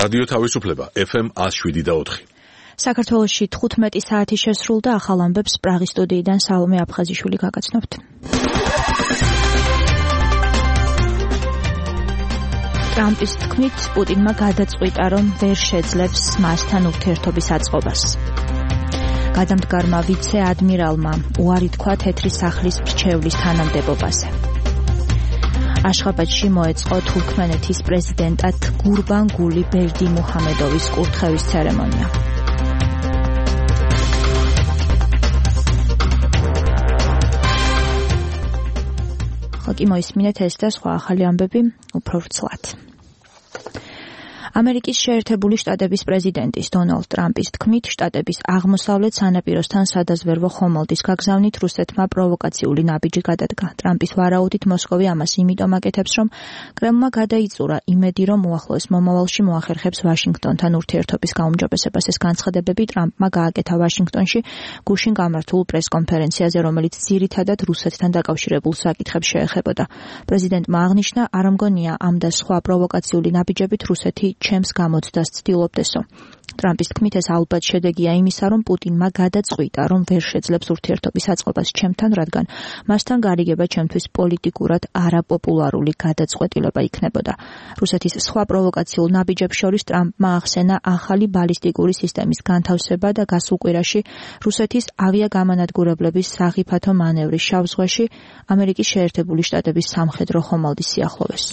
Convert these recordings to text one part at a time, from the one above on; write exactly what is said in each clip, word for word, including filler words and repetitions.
რადიო თავისუფლება ეფ ემ one oh seven და four. საქართველოში თხუთმეტი საათი შესრულდა, ახალ ამბებს პრაღის სტუდიიდან სალომე აფხაზიშვილი გაგაცნობთ. ტრამპის თქმით, პუტინმა გადაწყვიტა, რომ ვერ შეძლებს მასთან ურთიერთობის აწყობას. გადამდგარმა ვიცე-ადმირალმა უარი თქვა თეთრი სახლის მრჩევლის თანამდებობაზე. აშხაბადში მოეწყო თურქმენეთის პრეზიდენტად გურბანგული ბერდი მუჰამედოვის კურთხევის ცერემონია. ხოკი მოისმინეთ ეს და სხვა ახალი ამბები უფრო ვრცლად. ამერიკის შეერთებული შტატების პრეზიდენტის დონალდ ტრამპის თქმით, შტატების აღმოსავლეთ სანაპიროსთან სადაზვერვო ხომალდის გაგზავნით რუსეთმა პროვოკაციული ნაბიჯი გადადგა. ტრამპის ვარაუდით მოსკოვი ამას იმიტომ აკეთებს, რომ კრემლმა გადაიწურა იმედი, რომ უახლოეს მომავალში მოახერხებს ვაშინგტონთან ურთიერთობის გაუმჯობესებას. ეს განცხადებები ტრამპმა გააკეთა ვაშინგტონში გუშინ გამართულ პრესკონფერენციაზე, რომელიც ძირითადად რუსეთთან დაკავშირებულ საკითხებს შეეხებოდა. პრეზიდენტმა აღნიშნა, არ მგონია ამ და სხვა პროვოკაციული ნაბიჯებით რუსეთი ჩემს გამოცდას ცდილობდესო. ტრამპის თქმით, ეს ალბათ შედეგია იმისა, რომ პუტინმა გადაწყვიტა, რომ ვერ შეძლებს ურთიერთობის აწყობას ჩემთან, რადგან მასთან გარიგება ჩემთვის პოლიტიკურად არაპოპულარული გადაწყვეტილება იქნებოდა. რუსეთის სხვა პროვოკაციულ ნაბიჯებს შორის ტრამპმა ახსენა ახალი ბალისტიკური სისტემის განთავსება და გასულ კვირაში რუსეთის ავიაგამანადგურებლების სახიფათო მანევრი შავ ზღვაში ამერიკის შეერთებული შტატების სამხედრო ხომალდის სიახლოვეს.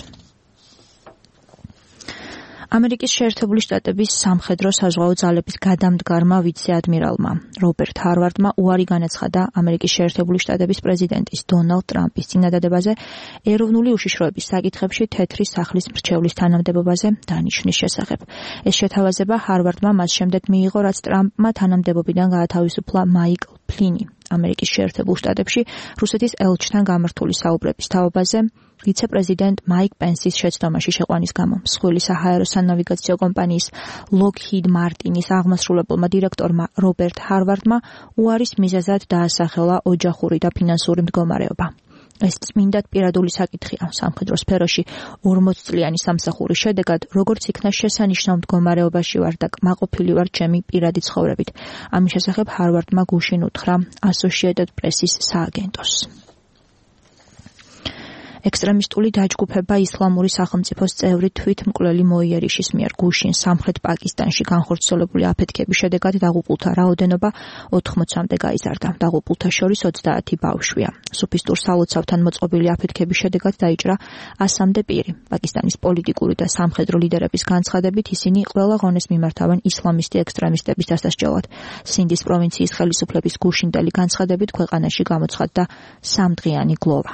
ამერიკის შეერთებული შტატების სამხედრო საზღვაო ძალების გადამდგარმა ვიცე-ადმირალმა რობერტ ჰარვარდმა უარი განაცხადა ამერიკის შეერთებული შტატების პრეზიდენტის დონალდ ტრამპის წინადადებაზე ეროვნული უშიშროების საკითხებში თეთრი სახლის მრჩევლის თანამდებობაზე დანიშვნის შესახებ. ეს შეთავაზება ჰარვარდმა მას შემდეგ მიიღო, რაც ტრამპმა თანამდებობიდან გაათავისუფლა მაიკლ ფლინი ამერიკის შეერთებულ შტატებში რუსეთის ელჩთან გამართული საუბრების თაობაზე ვიცე-პრეზიდენტ მაიკ პენსის შეცდომაში შეყვანის გამო. მსხვილი საჰაერო სანავიგაციო კომპანიის ლოკჰიდ მარტინის აღმასრულებელმა დირექტორმა რობერტ ჰარვარდმა უარის მიზეზად დაასახელა ოჯახური და ფინანსური მდგომარეობა. ეს წმინდად პირადული საკითხია სამხედრო სფეროში ორმოც წლიანი სამსახურის შედეგად, როგორც იქნა შესანიშნავ მდგომარეობაში ვარ და კმაყოფილი ვარ ჩემი პირადი ცხოვრებით. ამის შესახებ ჰარვარდმა გუშინ უთხრა Associated Press-ის სააგენტოს. ექსტრემისტული დაჯგუფება ისლამური სახელმწიფოს წევრი თვითმკვლელი მოიერიშის მიერ გუშინ სამხრეთ პაკისტანში განხორციელებული აფეთქების შედეგად დაღუპულთა რაოდენობა ოთხმოცამდე გაიზარდა. დაღუპულთა შორის ოცდაათი ბავშვია. სუფისტურ სალოცავთან მოწყობილი აფეთქების შედეგად დაიჭრა ასამდე პირი. პაკისტანის პოლიტიკური და სამხედრო ლიდერების განცხადებით ისინი ყველა ღონეს მიმართავენ ისლამისტი ექსტრემისტების დასასჯელად. სინდის პროვინციის ხელისუფლების გუშინდელი განცხადებით ქვეყანაში გამოცხადდა სამდღიანი გლოვა.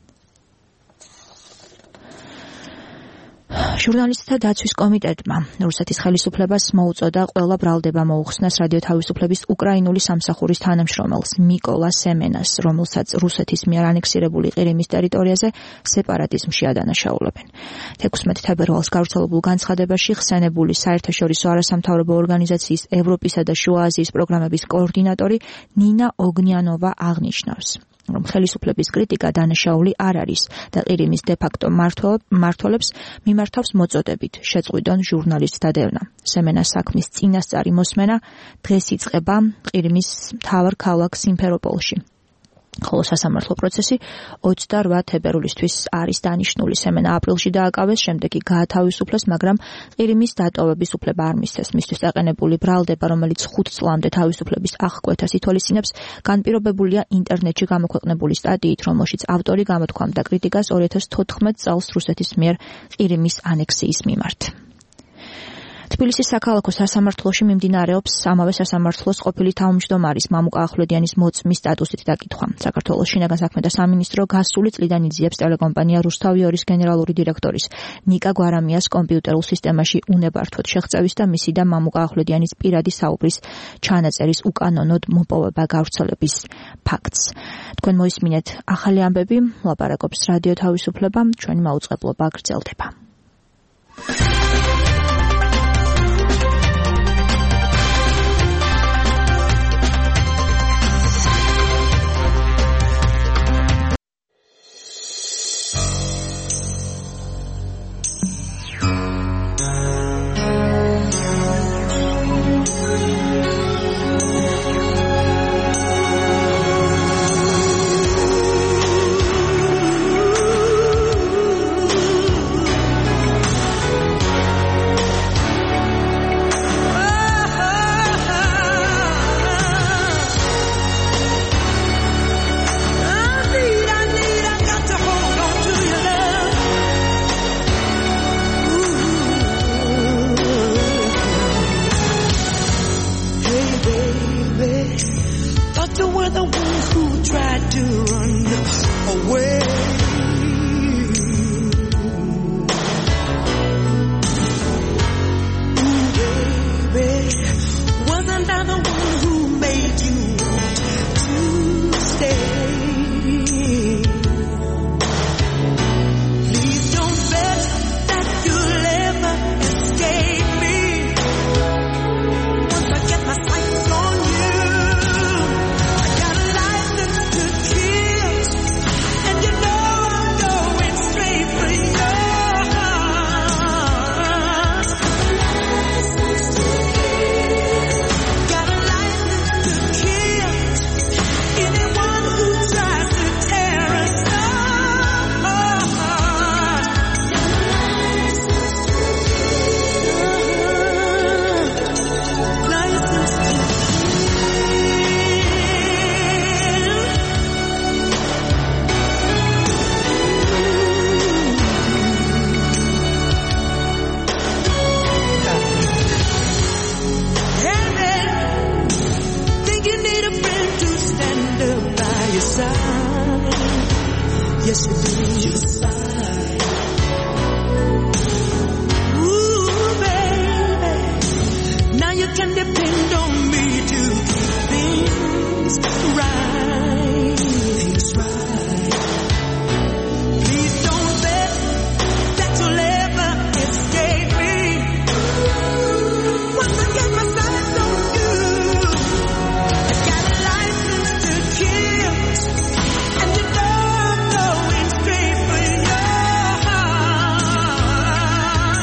ჟურნალისტთა დაცვის კომიტეტმა რუსეთის ხელისუფლებას მოუწოდა ყველა ბრალდება მოუხსნას რადიო თავისუფლების უკრაინული სამსახურის თანამშრომელს მიკოლა სემენას, რომელსაც რუსეთის მიერ ანექსირებული ყირიმის ტერიტორიაზე სეპარატიზმში ადანაშაულებენ. თექვსმეტ თებერვალს გავრცელებულ განცხადებაში ხსენებული საერთაშორისო არასამთავრობო ორგანიზაციის ევროპისა და შუა აზიის პროგრამების კოორდინატორი ნინა ოგნიანოვა აღნიშნავს, რომ ხელისუფლების კრიტიკა დანაშაული არ არის და ყირიმის დე-ფაქტო მმართველებს მიმართავს მოწოდებით შეწყვიტონ ჟურნალისტთა დევნა. სემენას საქმის წინასწარი მოსმენა დღეს იწყება ყირიმის მთავარ ქალაქ სიმფეროპოლში. ხოლო სასამართლო პროცესი ოცდაოთხ თებერვლისთვის არის დანიშნული. სემენა აპრილში დააკავეს, შემდეგ კი გაათავისუფლეს, მაგრამ ყირიმის დატოვების უფლება არ მისცეს. მისთვის დაყენებული ბრალდება, რომელიც ხუთ წლამდე თავისუფლების აღკვეთას ითვალისწინებს, განპირობებულია ინტერნეტში გამოქვეყნებული სტატიით, რომელშიც ავტორი გამოთქვამდა კრიტიკას ორი ათას თოთხმეტ წელს რუსეთის მიერ ყირიმის ანექსიის მიმართ. თბილისის საქალაქო სასამართლოში მიმდინარეობს ამავე სასამართლოს ყოფილი თავმჯდომარის მამუკა ახვლედიანის მოწმის სტატუსით დაკითხვა. საქართველოს შინაგან საქმეთა სამინისტრო გასული წლიდან იძიებს ტელეკომპანია რუსთავი ორის გენერალური დირექტორის ნიკა გვარამიას კომპიუტერულ სისტემაში უნებართვოდ შეღწევის და მისი და მამუკა ახვლედიანის პირადი საუბრის ჩანაწერის უკანონოდ მოპოვება გავრცელების ფაქტს. თქვენ მოისმინეთ ახალი ამბები, ლაპარაკობს რადიო თავისუფლება, ჩვენი მაუწყებლობა გრძელდება. Yes, you did. You sighed. Ooh, baby. Now you can depend on me to keep things right. Things right. Please don't bet that you'll ever escape me. Once I get my sights on you, I got a license to kill, and you know I'm going straight for your heart.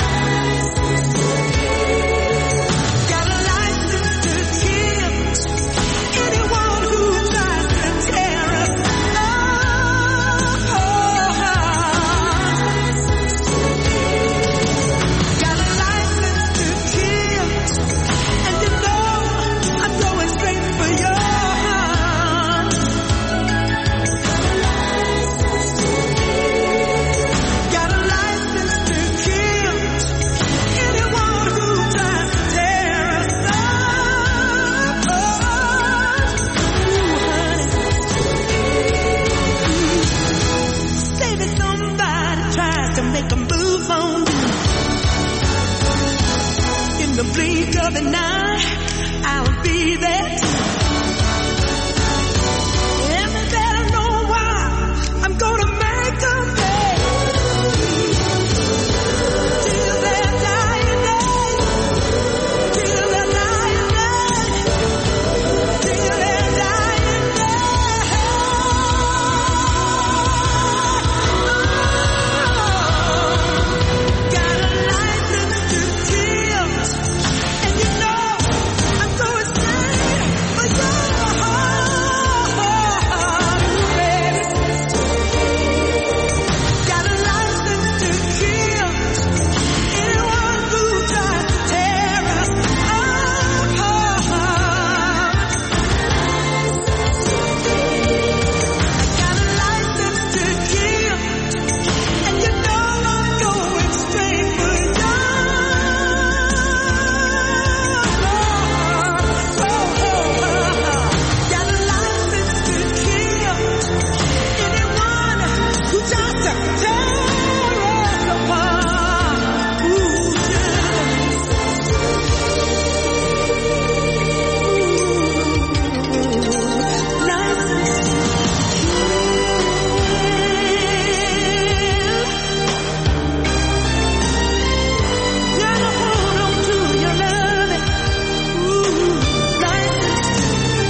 Got a license to kill anyone who tries to tear us apart. Got a license to kill, and you know I'm going straight for your heart. Got a license to kill anyone who tries to tear us apart. Ooh, honey. Say that somebody tries to make a move on you. In the blink of an eye, I'll be there too. And they better know why I'm gonna make them pay. Till their dying day. Till their dying day. Till their dying day. Got a license to kill, and you know I'm going straight for your heart, baby. Got a license to kill anyone who tries to tear us apart. Got a license to kill, and you know I'm going straight for your heart. Got a license to kill anyone who tries to tear us apart. Ooh, license gotta hold on to your loving. Ooh, license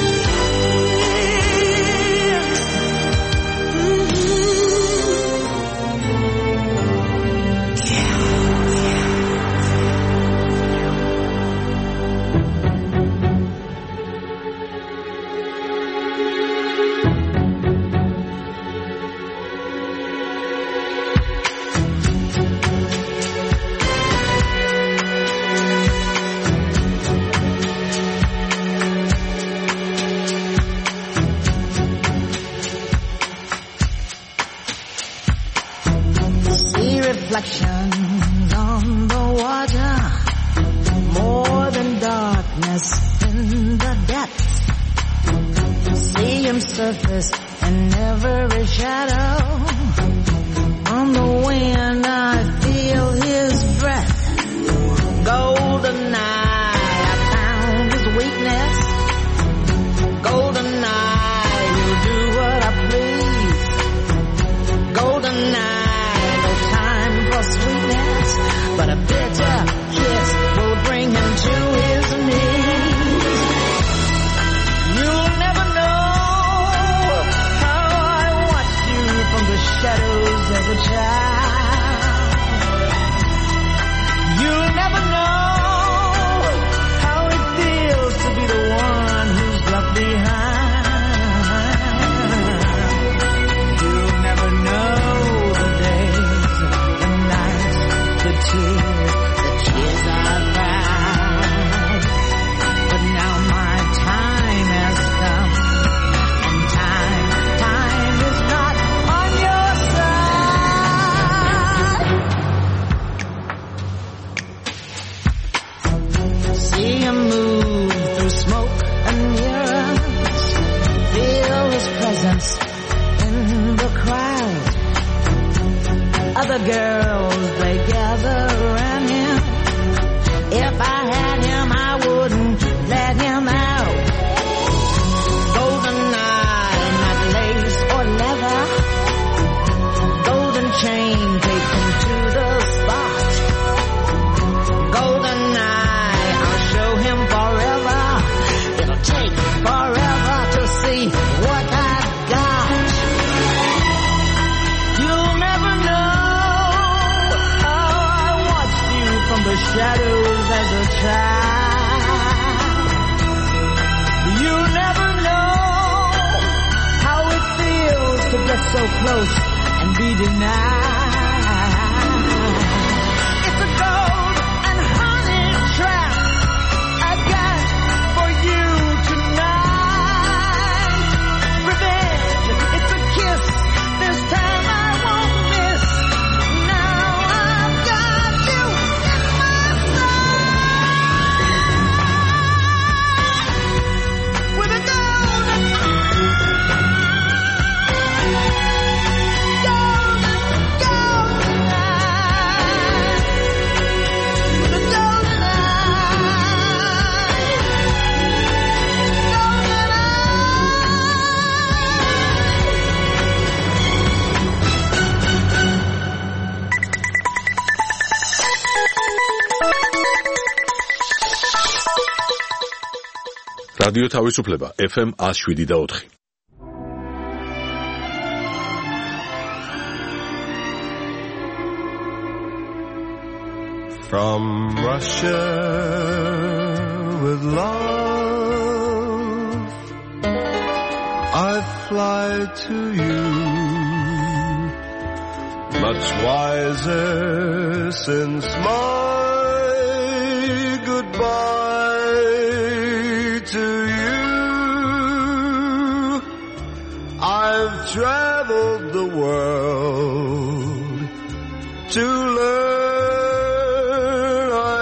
See reflections on the water, more than darkness in the depths. See him surface in every shadow. On the wind I feel his breath. Golden eye, I found his weakness. Golden eye, he'll do what I please. Golden eye, no time for sweetness, but a bitter kiss will bring him to his knees. You'll never know how I watched you from the shadows as a child. You'll never know how it feels to be the one who's left behind. You'll never know the days, the nights, the tears, the girls, they gather around him. If I had him, I wouldn't let him out. Golden eye, not lace or leather. Golden chain, take him to the spot. Golden eye, I'll show him forever. It'll take forever to see what I've got. You'll never know how I watched you from the shadows as a child. You'll never know how it feels to get so close and be denied. It's a gold and honey trap I got for you tonight. Revenge, it's a kiss. This time I won't miss. Now I've got you in my sight. With a golden რადიო თავისუფლება ეფ ემ one oh seven და four. From Russia with love I fly to you, much wiser since my goodbye to you. I've traveled the world to learn I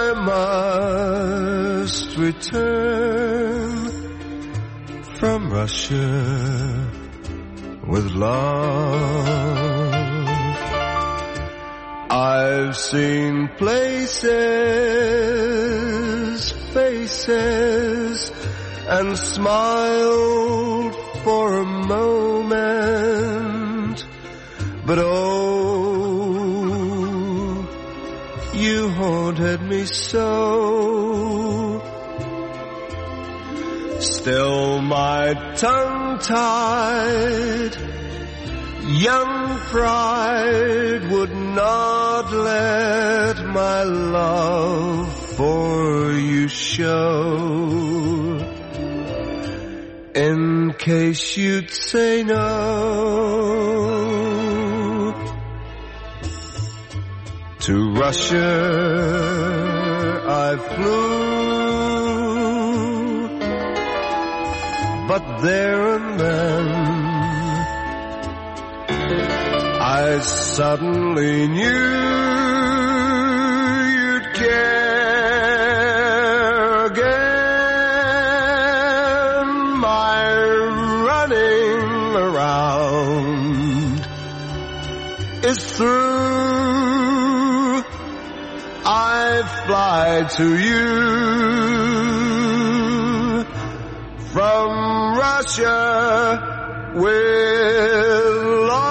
must return from Russia with love. I've seen places, faces, and smiled for a moment, but oh, you haunted me so. Still my tongue-tied young pride would not let my love for you show, in case you'd say no. To Russia I flew, but there and then I suddenly knew you'd care again. My running around is through. I fly to you from Russia with love.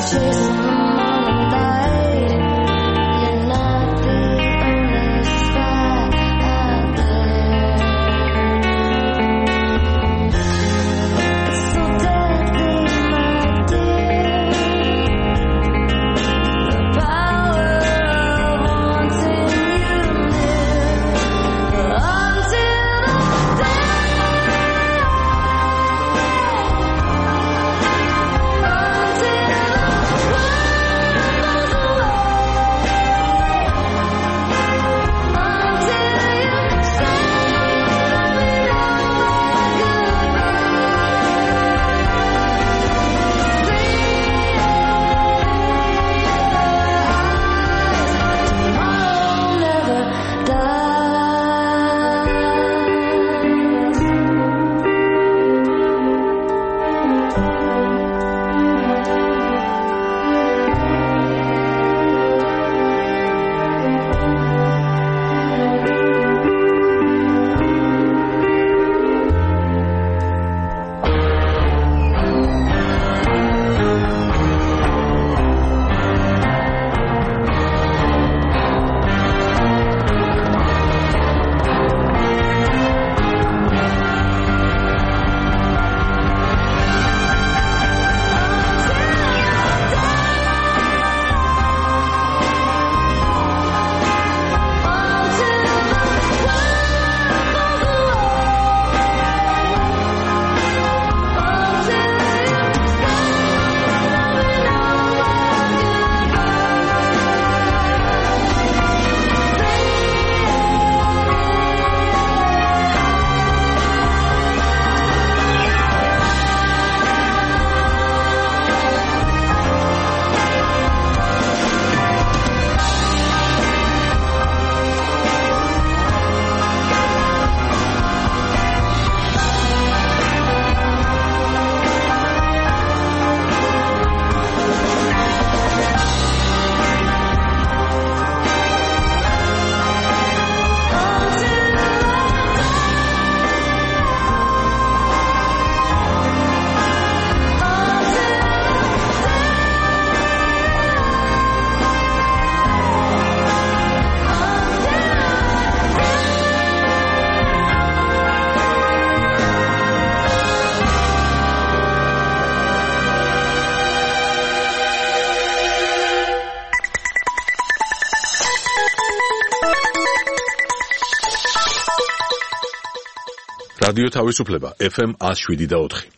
რადიო თავისუფლება ეფ ემ one oh seven და four.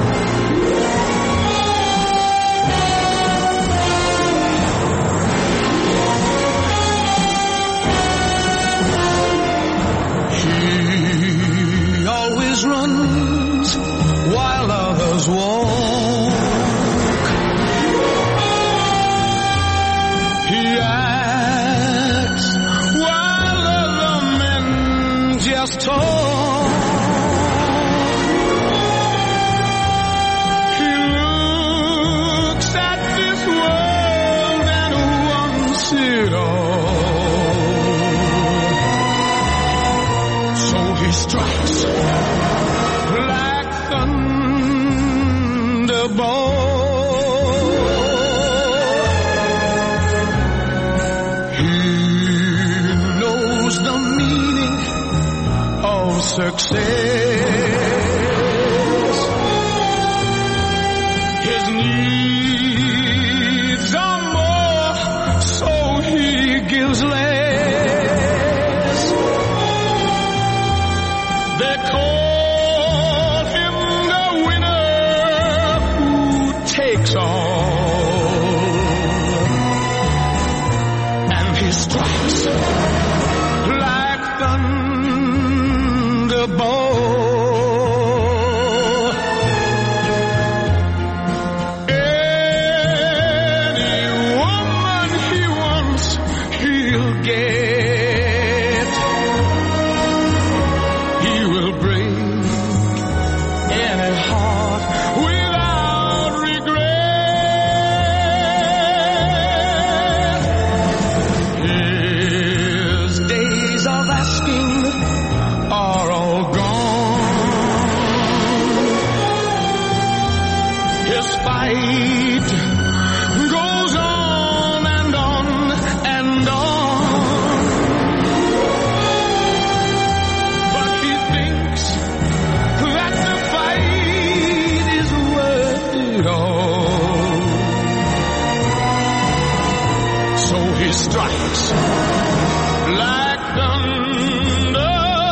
He always runs while others walk. He acts while other men just talk. Strikes like thunderbolt. He knows the meaning of success. His needs are more, so he gives less. They call him the winner who takes all, and he strikes like thunderbolt. Any woman he wants, he'll so he strikes like thunder.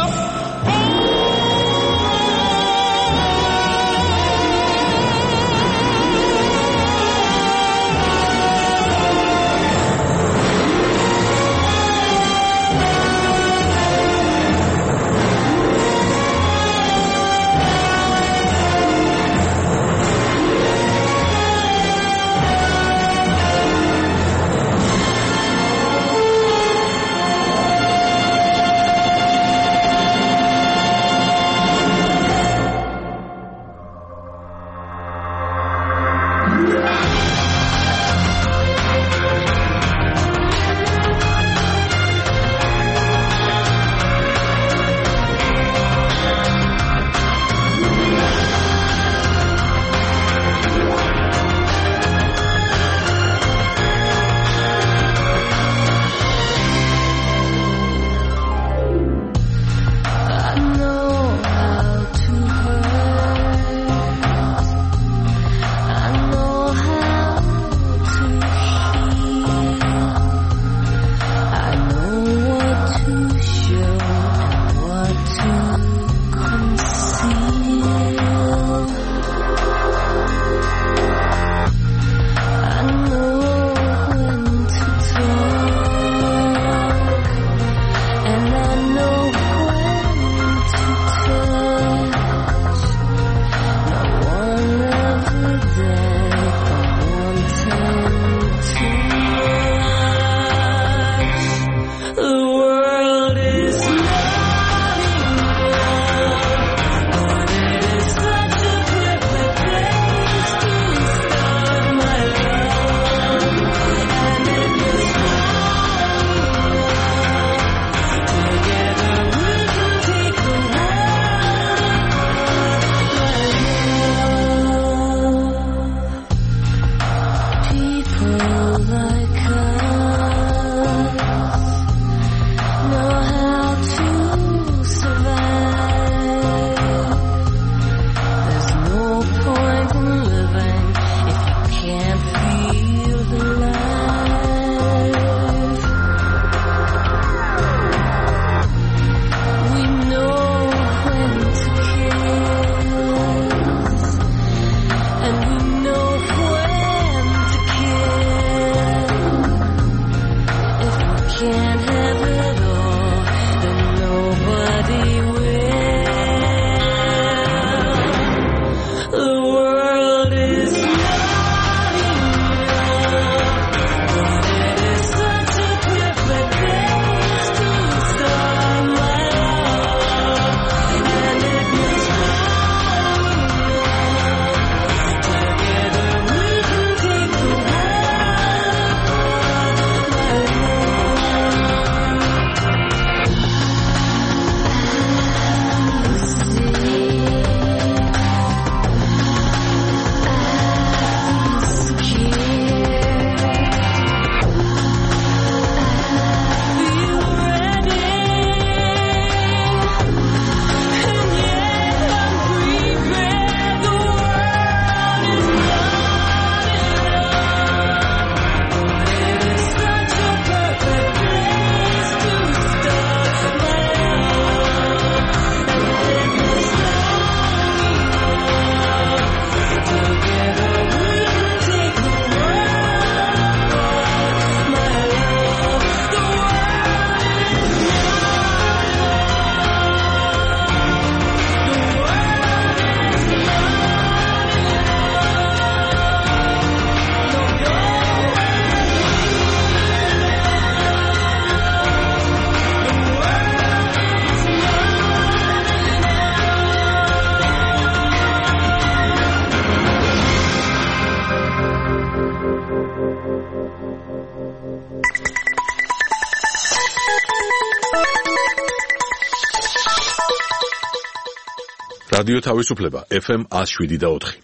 რადიო თავისუფლება ეფ ემ one oh seven და four.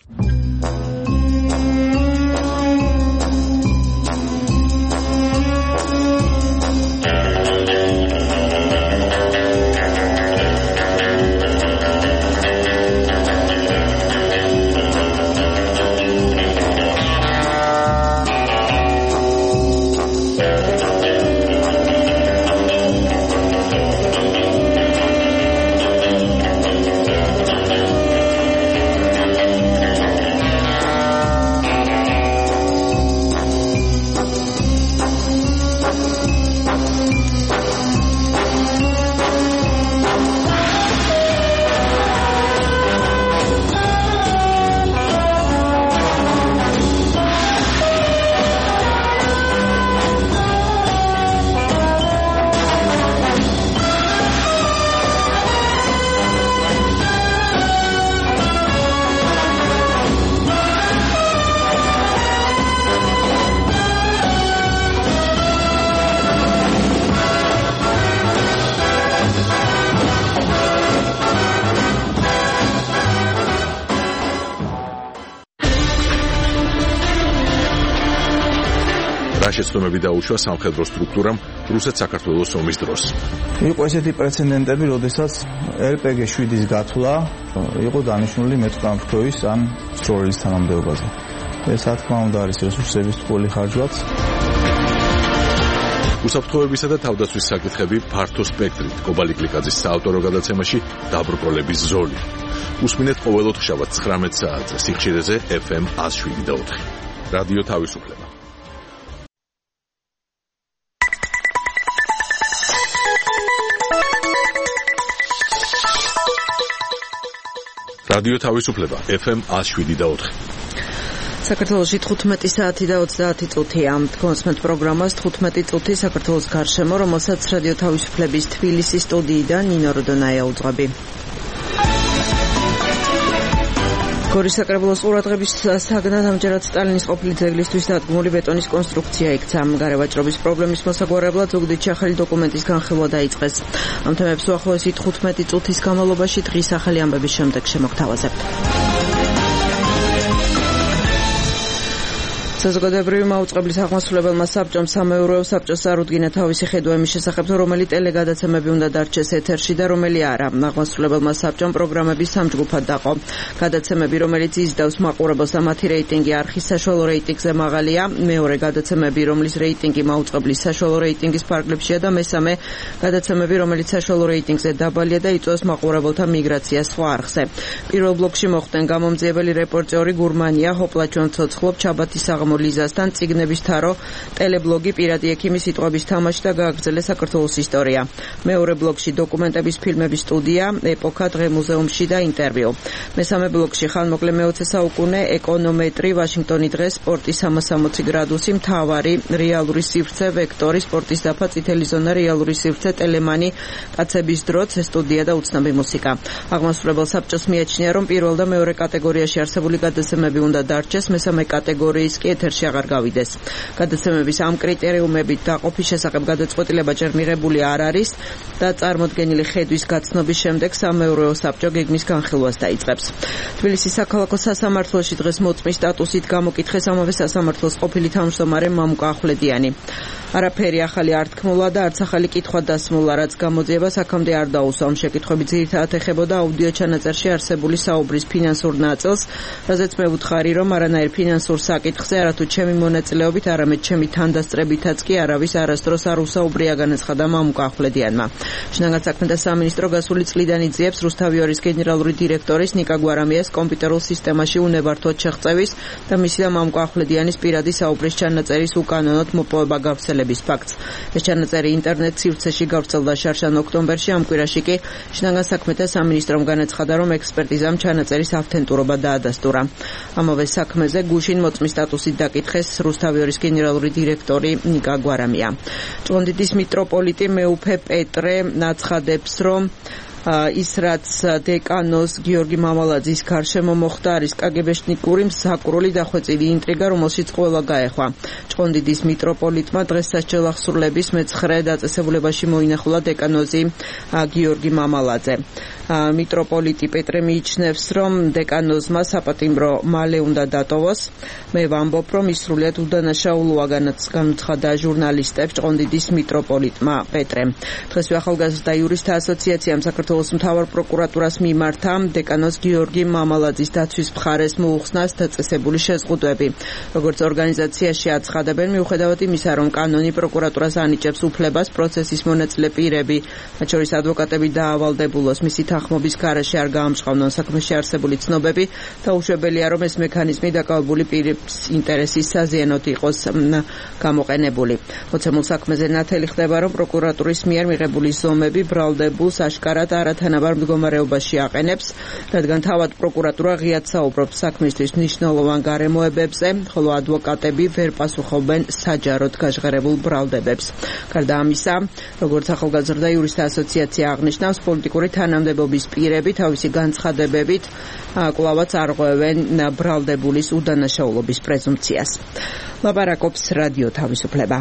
Yeah. რა შეცდომები დაუშვა სამხედრო სტრუქტურამ რუსეთ-საქართველოს ომის დროს. იყო ესეთი პრეცედენტები, როდესაც ელ პე გი შვიდის გათვლა იყო დანიშნული მეტყამფრთოვის ან სროლის თანამდებობაზე. ეს რა თქმა უნდა არის რესურსების თბილი ხარჯვაც. უსაფრთხოებისა და თავდაცვის საკითხები ფართო სპექტრით კობალი კლიკაძის საავტორო გადაცემაში დაბრკოლების ზოლი. უსმინეთ ყოველ ოთხშაბათს ცხრამეტ საათზე სიხშირეზე ეფ ემ ათს შვიდი და ოთხი. რადიო თავისუფლება. რადიო თავისუფლება ეფ ემ ათს შვიდი და ოთხი. საქართველოში თხუთმეტი საათი და ოცდაათი წუთია. გონსმენთ პროგრამას თხუთმეტი წუთი საქართველოს გარშემო, რომელსაც რადიო თავისუფლების თბილისის სტუდიიდან ნინო როდონაია უძღვები. გორის საკრებულოს ყურადღების საგნად ამჯერად სტალინის ყოფილი ძეგლისთვის დადგმული ბეტონის კონსტრუქცია იქცა. გარევაჭრობის პრობლემის მოსაგვარებლად ზუგდიდში ახალი დოკუმენტის განხილვა დაიწყეს. ამ თემებს უახლოესი თხუთმეტი წუთის განმავლობაში დღის ახალი ამბების შემდეგ შემოგთავაზებთ. საზოგადოებრივი მაუწყებლის აღმასრულებელმა საბჭომ სამეურვეო საბჭოს წარუდგინა თავისი ხედვა იმის შესახებ, რომელი ტელეგადაცემები უნდა დარჩეს ეთერში და რომელი არა. აღმასრულებელმა საბჭომ პროგრამები სამ ჯგუფად დაყო. გადაცემები, რომელიც იზიდავს მაყურებელს და მათი რეიტინგი არხის საშუალო რეიტინგზე მაღალია, მეორე გადაცემები, რომლის რეიტინგი მაუწყებლის საშუალო რეიტინგის ფარგლებშია და მესამე გადაცემები, რომელიც საშუალო რეიტინგზე დაბალია და იწვევს მაყურებელთა მიგრაციას სხვა არხზე. პირველ ბლოკში მოხდნენ გამომძიებელი რეპორტიორი გურმანია, ჰოპლაჩვენ ცოცხლობ, ჩაბათის ლიზასთან ციგნების თარო, ტელებლოგი პირადი ექიმის სიტყვების თამაში და გააგრძელეს საქართველოს ისტორია. მეორე ბლოკში დოკუმენტების ფილმების სტუდია, ეპოქა დღე მუზეუმში და ინტერვიუ. მესამე ბლოკში ხანმოკლე მეოცე საუკუნე, ეკონომეტრი, ვაშინგტონი დღე, სპორტის სამას სამოცი გრადუსი, მთავარი, რეალური სივრცე, ვექტორი, სპორტის დაფა, წითელი ზონა, რეალური სივრცე, ტელემანი, კაცების დროც, სტუდია და უცნობი მუსიკა. აღმასრულებელ საბჭოს მიაჩნია, რომ პირველ და მეორე კატეგორიაში არსებული გადაცემები უნდა დარჩეს, მესამე კატეგორიის კი ეთერში აღარ გავიდეს. გადაცემების ამ კრიტერიუმებით დაყოფის შესახებ გადაწყვეტილება ჯერ მიღებული არ არის და წარმოდგენილი ხედვის გაცნობის შემდეგ სამეურვეო საბჭო გეგმის განხილვას დაიწყებს. თბილისის საქალაქო სასამართლოში დღეს მოწმის სტატუსით გამოკითხეს ამავე სასამართლოს ყოფილი თავმჯდომარე მამუკა ახვლედიანი. არაფერი ახალი არ თქმულა და არც ახალი კითხვა დასმულა, რაც გამოძიებას აქამდე არ დაუსვა. ამ შეკითხვები ძირითადად ეხებოდა აუდიო ჩანაწერში არსებული საუბრის ფინანსურ ნაწილს, რაზეც მე ვუთხარი, რომ არანაირ ფინანსურ საკითხზე არათუ ჩემი მონაწილეობით, არამედ ჩემი თანდასწრებითაც კი არავის არასდროს არ უსაუბრია, განაცხადა მამუკა ახვლედიანმა. შინაგან საქმეთა სამინისტრო გასული წლიდან იძიებს რუსთავიორის გენერალური დირექტორის ნიკა გვარამიას კომპიუტერულ სისტემაში უნებართვოდ შეღწევის და მისი და მამუკა ახვლედიანის პირადი საუბრის ჩანაწერის უკანონოდ მოპოვება გავრცელების ფაქტს. ეს ჩანაწერი ინტერნეტ სივრცეში გავრცელდა შარშან ოქტომბერში. ამ კვირაში კი შინაგან საქმეთა სამინისტრომ განაცხადა, რომ ექსპერტიზამ ჩანაწერის ავთენტურობა დაადასტურა. ამავე საქმეზე გუშინ მოწმის სტატუსით დაკითხეს რუსთავიორის გენერალური დირექტორი ნიკა გვარამია. ჭყონდიდის მიტროპოლიტი მეუფე პეტრე აცხადებს, რომ ის რაც დეკანოს გიორგი მამალაძის გარშემო მოხდა არის კაგებეშნიკური მსაკრული დახვეწილი ინტრიგა, რომელშიც ყველა გაეხვა. ჭყონდიდის მიტროპოლიტმა დღეს სასჯელ აღსრულების მეცხრე დაწესებულებაში მოინახულა დეკანოზი გიორგი მამალაძე. მიტროპოლიტი პეტრე მიიჩნევს, რომ დეკანოზმა საპატიმრო მალე უნდა დატოვოს. მე ვამბობ, რომ ის სრულიად უდანაშაულოა, განუცხადა ჟურნალისტებს ჭყონდიდის მიტროპოლიტმა პეტრემ. დღესვე ახალგაზრდა იურისტთა ასოციაციამ საქართველოს მთავარ პროკურატურას მიმართა დეკანოს გიორგი მამალაძის დაცვის მხარეს მოუხსნას დაწესებული შეზღუდვები. როგორც ორგანიზაციაში აცხადებენ, მიუხედავად იმისა, რომ კანონი პროკურატურას ანიჭებს უფლებას პროცესის მონაწილე პირები, მათ შორის ადვოკატები დაავალდებულოს მისი თანხმობის გარეშე არ გაამჟღავნონ საქმეში არსებული ცნობები და უშვებელია, რომ ეს მექანიზმი დაკავებული პირის ინტერესის საზიანოდ იყოს გამოყენებული. მოცემულ საქმეზე ნათელი ხდება, რომ პროკურატურის მიერ მიღებული ზომები ბრალდებულს აშკარად არათანაბარ მდგომარეობაში აყენებს, რადგან თავად პროკურატურა ღიად საუბრობს საქმისთვის მნიშვნელოვან გარემოებებზე, ხოლო ადვოკატები ვერ პასუხობენ საჯაროდ გაჟღერებულ ბრალდებებს. გარდა ამისა, როგორც ახალგაზრდა იურისტთა ასოციაცია აღნიშნავს, პოლიტიკური თანამდებობის პირები თავისი განცხადებებით კვლავაც არღვევენ ბრალდებულის უდანაშაულობის პრეზუმპციას. ლაპარაკობს რადიო თავისუფლება.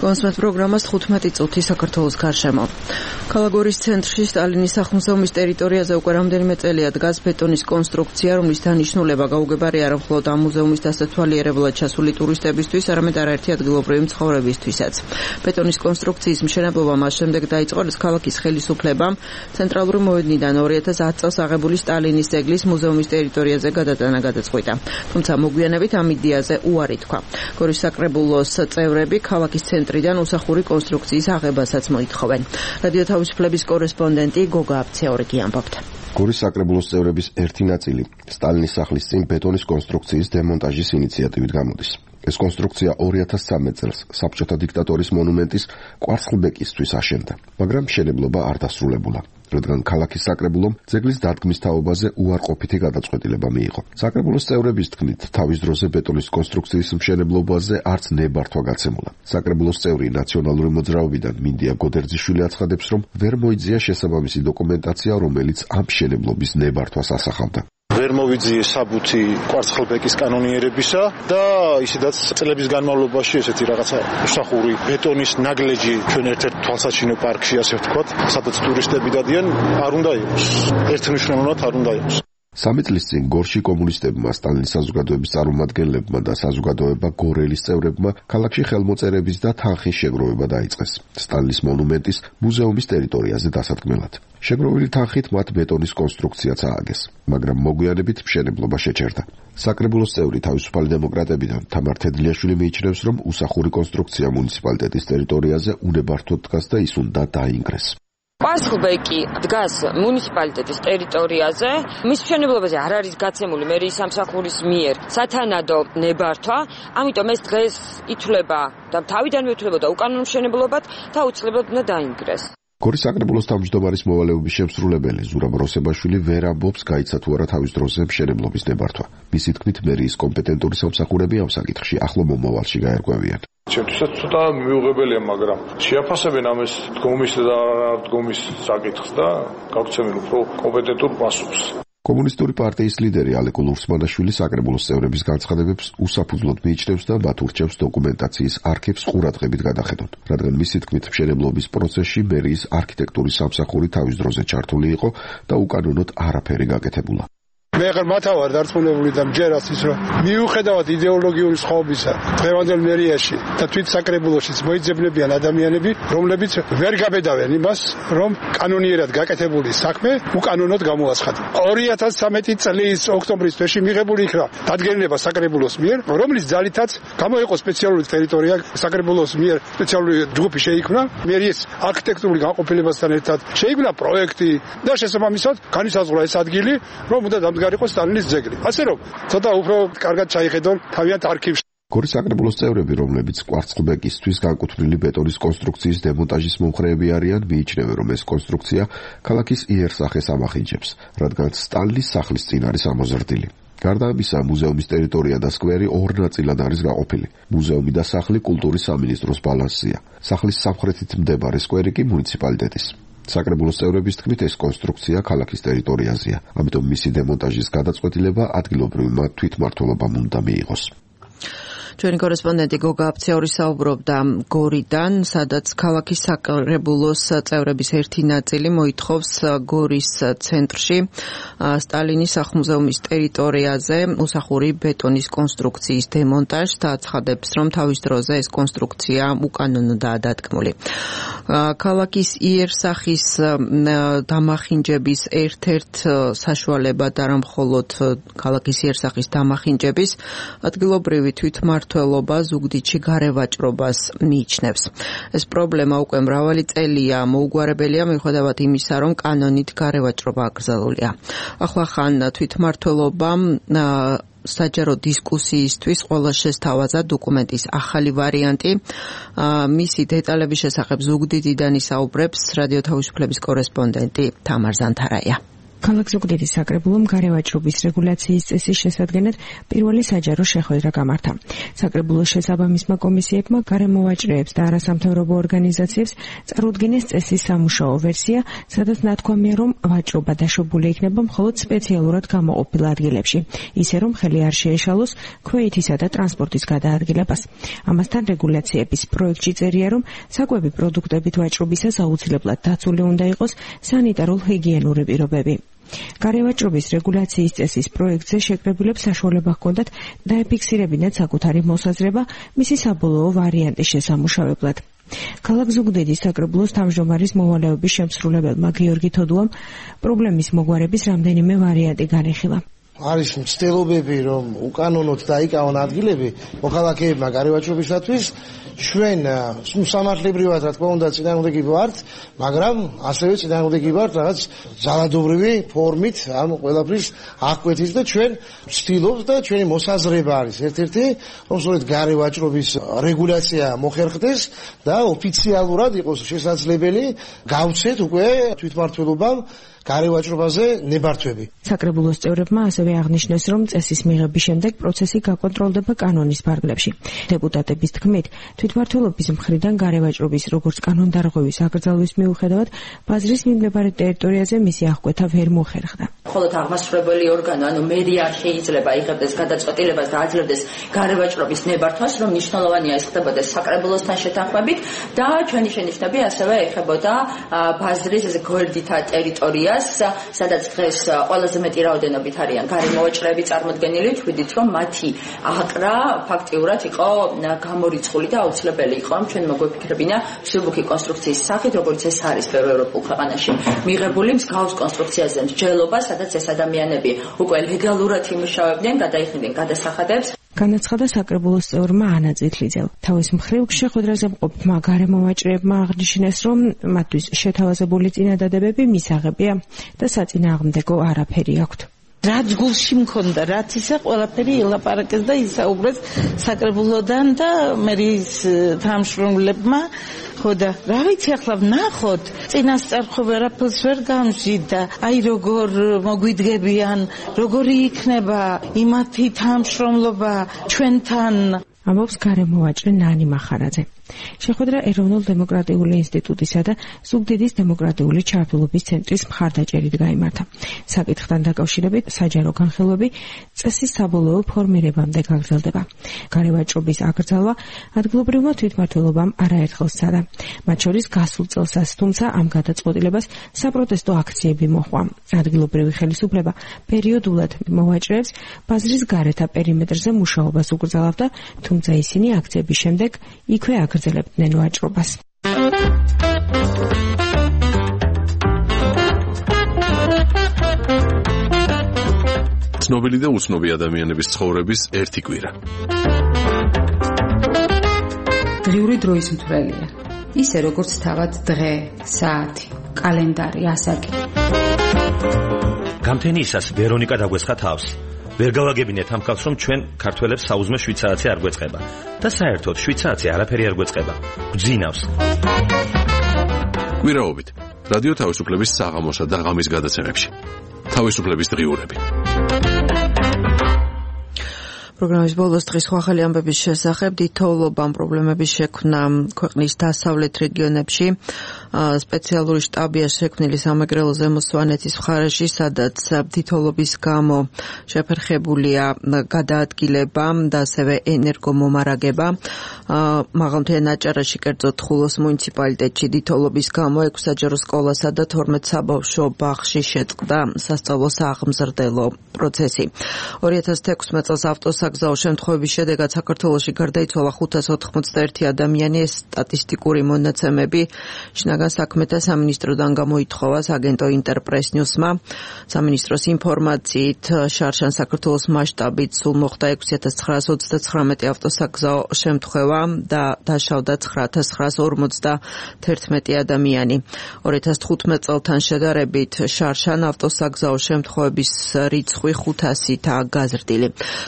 კონსმეთ პროგრამას თხუთმეტი წუთი საქართველოს გარშემო. ქალაქგორის ცენტრში სტალინის სახლ-მუზეუმის ტერიტორიაზე უკვე რამდენიმე წელია დგას ბეტონის კონსტრუქცია, რომლის დანიშნულება გაუგებარი არა მხოლოდ ამ მუზეუმის დასათვალიერებლად ჩასული ტურისტებისთვის, არამედ არაერთი ადგილობრივი მცხოვრებისთვისაც. ბეტონის კონსტრუქციის მშენებლობა მას შემდეგ დაიწყო, რაც ქალაქის ხელისუფლებამ ცენტრალური მოედნიდან ორი ათას ათ წელს აღებული სტალინის ძეგლის მუზეუმის ტერიტორიაზე გადატანა გადაწყვიტა. თუმცა მოგვიანებით ამ იდეაზე უარი თქვა. გორის საკრებულოს წევრები ქალაქის ცენტრიდან უსახური კონსტრუქციის აღებასაც მოითხოვენ. რადიო თავისუფლების კორესპონდენტი გოგა აფცეორგი ამბობთ. გორის საკრებულოს წევრების ერთი ნაწილი სტალინის სახლის წინ ბეტონის კონსტრუქციის დემონტაჟის ინიციატივით გამოდის. ეს კონსტრუქცია ორი ათას ცხრამეტ წელს საბჭოთა დიქტატორის მონუმენტის კვარცხლბეკისთვის აშენდა, მაგრამ მშენებლობა არ დასრულებულა, რადგან ქალაქის საკრებულომ ძეგლის დადგმის თაობაზე უარყოფითი გადაწყვეტილება მიიღო. საკრებულოს წევრების თქმით, თავის დროზე ბეტონის კონსტრუქციის მშენებლობაზე არც ნებართვა გაცემულა. საკრებულოს წევრი ნაციონალური მოძრაობიდან მინდია გოდერძიშვილი აცხადებს, რომ ვერ მოიძია შესაბამისი დოკუმენტაცია, რომელიც ამ მშენებლობის ნებართვას ასახავდა. ვერ მოვიძიე საბუთი კვარცხლბეკის კანონიერებისა და ისედაც წლების განმავლობაში ესეთი რაღაცა უსახური ბეტონის ნაგლეჯი ჩვენ ერთ-ერთ თვალსაჩინო პარკში, ასე ვთქვათ, სადაც ტურისტები დადიან, არ უნდა იყოს. ერთმნიშვნელოვნად არ უნდა იყოს. სამი წლის წინ გორში კომუნისტებმა, სტალინის საზოგადოების წარმომადგენლებმა და საზოგადოება გორელის წევრებმა ქალაქში ხელმოწერების და თანხის შეგროვება დაიწყეს სტალინის მონუმენტის მუზეუმის ტერიტორიაზე დასადგმელად. შეგროვილი თანხით მათ ბეტონის კონსტრუქციაც ააგეს, მაგრამ მოგვიანებით მშენებლობა შეჩერდა. საკრებულოს წევრი თავისუფალი დემოკრატებიდან თამარ თედლიაშვილი მიიჩნევს, რომ უსახური კონსტრუქცია მუნიციპალიტეტის ტერიტორიაზე უნებართვოდ დგას და ის უნდა დაინგრეს. კვარცხლბეკი დგას მუნიციპალიტეტის ტერიტორიაზე, მის მშენებლობაზე არ არის გაცემული მერიის სამსახურის მიერ სათანადო ნებართვა, ამიტომ ეს დღეს ითვლება და თავიდანვე ითვლებოდა უკანონო მშენებლობად და უცლებად უნდა დაინგრეს. გორის საკრებულოს თავმჯდომარის მოვალეობის შემსრულებელი ზურაბ როსებაშვილი ვერ ამბობს, გაიცა თუ არა თავის დროზე მშენებლობის ნებართვა. მისი თქმით, მერიის კომპეტენტური სამსახურები ამ საკითხში ახლო მომავალში გაერკვევიან. ჩემთვისაც ცოტა მიუღებელია, მაგრამ შეაფასებენ ამას დგომის და დგომის საკითხს და გავცემენ უფრო კომპეტენტურ პასუხს. კომუნისტური პარტიის ლიდერი ალეკო ლურსმანაშვილი საკრებულოს წევრების განცხადებებს უსაფუძვლოდ მიიჩნევს და მათ ურჩევს დოკუმენტაციის არქივს ყურადღებით გადახედონ, რადგან მისი თქმით მშენებლობის პროცესში მერიის არქიტექტურის სამსახური თავის დროზე ჩართული იყო და უკანონოდ არაფერი გაკეთებულა. მე აღარ მათავარ დარწმუნებული და მჯერას ის რომ მიუხედავად იდეოლოგიური სხვაობისა დღევანდელ მერიაში და თვით საკრებულოშიც მოიძებნებიან ადამიანები, რომლებიც ვერ გაბედავენ იმას, რომ კანონიერად გაკეთებული საქმე უკანონოდ გამოაცხადა. ორი ათას ცხრამეტი წლის ოქტომბრის თვეში მიღებული იქნა დადგენილება საკრებულოს მიერ, რომლის ძალითაც გამოიყო სპეციალური ტერიტორია საკრებულოს მიერ, სპეციალური ჯგუფი შეიქმნა მერიის არქიტექტურული განყოფილებასთან ერთად, შეიქმნა პროექტი და შესაბამისად განისაზღვრა ეს ადგილი, რომ უნდა იყო სტალინის ძეგლი. ასე რომ, ცოტა უფრო კარგად ჩაიხედონ თავიანთ არქივში. გორის საკრებულოს წევრები, რომლებიც კვარცხლბეკისთვის განკუთვნილი ბეტონის კონსტრუქციის დემონტაჟის მომხრეები არიან, მიიჩნევენ, რომ ეს კონსტრუქცია ქალაქის იერსახეს ამახინჯებს, რადგან სტალინის სახლის წინ არის ამოზრდილი. გარდა ამისა, მუზეუმის ტერიტორია და სკვერი ორ ნაწილად არის გაყოფილი. მუზეუმი და სახლი კულტურის სამინისტროს ბალანსია. სახლის სამხრეთით მდებარე სკვერი კი მუნიციპალიტეტის. საკრებულოს წევრების თქმით, ეს კონსტრუქცია ქალაქის ტერიტორიაზეა, ამიტომ მისი დემონტაჟის გადაწყვეტილება ადგილობრივმა თვითმმართველობამ უნდა მიიღოს. ჩვენი კორესპონდენტი გოგა აფცეორი საუბრობდა გორიდან, სადაც ქალაქის საკრებულოს წევრების ერთი ნაწილი მოითხოვს გორის ცენტრში სტალინის სახლ-მუზეუმის ტერიტორიაზე უსახური ბეტონის კონსტრუქციის დემონტაჟს და აცხადებს, რომ თავის დროზე ეს კონსტრუქცია უკანონოდაა დადგმული. ქალაქის იერსახის დამახინჯების ერთ-ერთ საშუალება და არა მხოლოდ ქალაქის იერსახის დამახინჯების ადგილობრივი თვითმმართველობა ზუგდიდში გარევაჭრობას მიიჩნევს. ეს პრობლემა უკვე მრავალი წელია მოუგვარებელია, მიუხედავად იმისა, რომ კანონით გარევაჭრობა აკრძალულია. ახლახან თვითმმართველობამ საჯარო დისკუსიისთვის ყველა შესთავაზა დოკუმენტის ახალი ვარიანტი. მისი დეტალების შესახებ ზუგდიდიდან ისაუბრებს რადიო თავისუფლების კორესპონდენტი თამარ ზანთარაია. ქალაქ ზუგდიდის საკრებულომ გარევაჭრობის რეგულაციის წესის შესადგენად პირველი საჯარო შეხვედრა გამართა. საკრებულოს შესაბამისმა კომისიებმა გარემოვაჭრეებს და არასამთავრობო ორგანიზაციებს წარუდგინეს წესის სამუშაო ვერსია, სადაც ნათქვამია, რომ ვაჭრობა დაშვებული იქნება მხოლოდ სპეციალურად გამოყოფილ ადგილებში, ისე რომ ხელი არ შეეშალოს ქვეითისა და ტრანსპორტის გადაადგილებას. ამასთან რეგულაციების პროექტში წერია, რომ საკვები პროდუქტებით ვაჭრობისას აუცილებლად დაცული უნდა იყოს სანიტარულ-ჰიგიენური პირობები. გარევაჭრობის რეგულაციის წესის პროექტზე შეკრებილებს საშუალება ჰქონდათ დაეფიქსირებინათ საკუთარი მოსაზრება მისი საბოლოო ვარიანტის შესამუშავებლად. ქალაქ ზუგდიდის საკრებულოს თავმჯდომარის მოვალეობის შემსრულებელმა გიორგი თოდუამ პრობლემის მოგვარების რამდენიმე ვარიანტი განიხილა. არის მცდელობები, რომ უკანონოდ დაიკავონ ადგილები მოქალაქეებმა გარევაჭრობისათვის. ჩვენ სამართლებრივად რა თქმა უნდა წინააღმდეგი ვართ, მაგრამ ასევე წინააღმდეგი ვართ რაღაც ძალადობრივი ფორმით ამ ყველაფრის აღკვეთის და ჩვენ ვცდილობთ და ჩვენი მოსაზრება არის ერთ-ერთი, რომ სწორედ გარევაჭრობის რეგულაცია მოხერხდეს და ოფიციალურად იყოს შესაძლებელი გავცეთ უკვე თვითმმართველობამ გარევაჭრობაზე ნებართვები. საკრებულოს წევრებმა ასევე აღნიშნეს, რომ წესის მიღების შემდეგ პროცესი გაკონტროლდება კანონის ფარგლებში. დეპუტატების თქმით, თვითმმართველობის მხრიდან გარევაჭრობის როგორც კანონდარღვევის აკრძალვის მიუხედავად, ბაზრის მიმდებარე ტერიტორიაზე მისი აღკვეთა ვერ მოხერხდა. მხოლოდ აღმასრულებელი ორგანო, ანუ მერია შეიძლება იღებდეს გადაწყვეტილებას და აძლევდეს გარევაჭრობის ნებართვას, რომ მნიშვნელოვანია ეს ხდებოდეს საკრებულოსთან შეთანხმებით და ჩვენი შენიშვნები ასევე ეხებოდა ბაზრის ეს გვერდითა ტერიტორია, სადაც დღეს ყველაზე მეტი რაოდენობით არიან გარემოვაჭრეები წარმოდგენილი, ვთქვით, რომ მათი აღკრა ფაქტიურად იყო გამორიცხული და აუცილებელი იყო, რომ ჩვენ მოგვეფიქრებინა მსუბუქი კონსტრუქციის სახით, როგორც ეს არის ბევრ ევროპულ ქვეყანაში მიღებული მსგავს კონსტრუქციაზე მსჯელობა, სადაც ეს ადამიანები უკვე ლეგალურად იმუშავებდნენ, გადაიხდნენ გადასახადებს. განაცხადა საკრებულოს წევრმა ანა ძითლიძემ. თავის მხრივ შეხვედრაზე მყოფმა გარემოვაჭრეებმა აღნიშნეს, რომ მათთვის შეთავაზებული წინადადებები მისაღებია და საწინააღმდეგო არაფერი აქვთ. რაც გულში მქონდა, რაც ისა ყველაფერი ელაპარაკეს და ისაუბრეს საკრებულოდან და მერის თანამშრომლებმა. ხო და რა ვიცი ახლა ვნახოთ, წინასწარ ხო ვერაფერს ვერ გამჟიდა, აი როგორ მოგვიდგებიან, როგორი იქნება იმათი თანამშრომლობა ჩვენთან. ამბობს გარემოვაჭრე ნანი მახარაძე. შეხვედრა ეროვნულ დემოკრატიული ინსტიტუტისა და ზუგდიდის დემოკრატიული ჩართულობის ცენტრის მხარდაჭერით გაიმართა. საკითხთან დაკავშირებით საჯარო განხილვები წესის საბოლოო ფორმირებამდე გაგრძელდება. გარევაჭრობის აკრძალვა ადგილობრივმა თვითმმართველობამ არაერთხელ სცადა. მათ შორის გასულ წელსაც, თუმცა ამ გადაწყვეტილებას საპროტესტო აქციები მოჰყვა. ადგილობრივი ხელისუფლება პერიოდულად მოვაჭრეებს ბაზრის გარეთა პერიმეტრზე მუშაობას უკრძალავდა, თუმცა ისინი აქციების შემდეგ იქვე აგრძელებდნენ ვაჭრობას. ცნობილი და უცნობი ადამიანების ცხოვრების ერთი კვირა. დღიური დროის მთვრელია. ისე როგორც თავად დღე, საათი, კალენდარი, ასაკი. გამთენიისას ვერონიკა დაგვესხა თავს. ვერ გავაგებინეთ ამ ხალხს, რომ ჩვენ ქართველებს საუზმე შვიცარაცი არ გვეწყება და საერთოდ შვიცარაცი არაფერი არ გვეწყება. გძინავს. კვირაობით რადიო თავისუფლების საღამოსა და ღამის გადაცემებში. თავისუფლების დღიურები. პროგრამის ბოლოს დღის ხვალ ამბების შესახებ თითოეულობამ პრობლემების შექმნა ქვეყნის დასავლეთ რეგიონებში. სპეციალური შტაბია შექმნილი სამეგრელო ზემო სვანეთის მხარეში, სადაც თითოეულობის გამო შეფერხებულია გადაადგილება და ასევე ენერგომომარაგება. მაღალმთიან აჭარაში, კერძოდ ხულოს მუნიციპალიტეტში თითოეულობის გამო ექვსი საჯარო სკოლასა და თორმეტ საბავშვო ბაღში შეწყდა სასწავლო სააღმზრდელო პროცესი. ორი ათას თექვსმეტ წელს ავტოსაგზაო შემთხვევების შედეგად საქართველოში გარდაიცვალა ხუთას ოთხმოცდაერთი ადამიანი. ეს სტატისტიკური მონაცემები შინაგან საქმეთა სამინისტროდან გამოითხოვას აგენტო ინტერპრეს ნიუსმა. სამინისტროს ინფორმაციით შარშან საქართველოს მასშტაბით სულ მოხდა ექვსი ათას ცხრაას ოცდაცხრამეტი ავტოსაგზაო შემთხვევა და დაშავდა ცხრა ათას ცხრაას ორმოცდათერთმეტი ადამიანი. ორი ათას თხუთმეტ წელთან შედარებით შარშან ავტოსაგზაო შემთხვევების რიცხვი ხუთასითაა გაზრდილი. საქართველოს